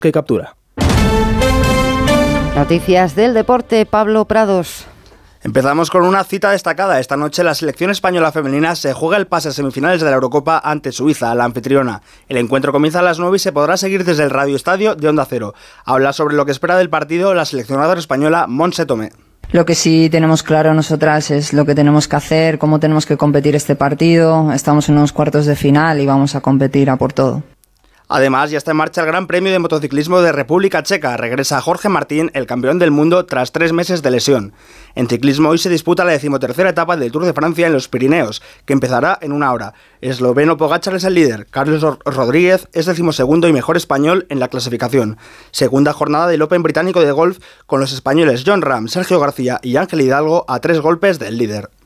que captura. Noticias del deporte, Pablo Prados. Empezamos con una cita destacada. Esta noche la selección española femenina se juega el pase a semifinales de la Eurocopa ante Suiza, la anfitriona. El encuentro comienza a las 9 y se podrá seguir desde el Radio Estadio de Onda Cero. Habla sobre lo que espera del partido la seleccionadora española Montse Tomé. Lo que sí tenemos claro nosotras es lo que tenemos que hacer, cómo tenemos que competir este partido. Estamos en unos cuartos de final y vamos a competir a por todo. Además, ya está en marcha el Gran Premio de Motociclismo de República Checa. Regresa Jorge Martín, el campeón del mundo, tras 3 meses de lesión. En ciclismo hoy se disputa la 13ª etapa del Tour de Francia en los Pirineos, que empezará en 1 hora. Esloveno Pogačar es el líder. Carlos Rodríguez es 12º y mejor español en la clasificación. Segunda jornada del Open británico de golf con los españoles Jon Rahm, Sergio García y Ángel Hidalgo a 3 golpes del líder.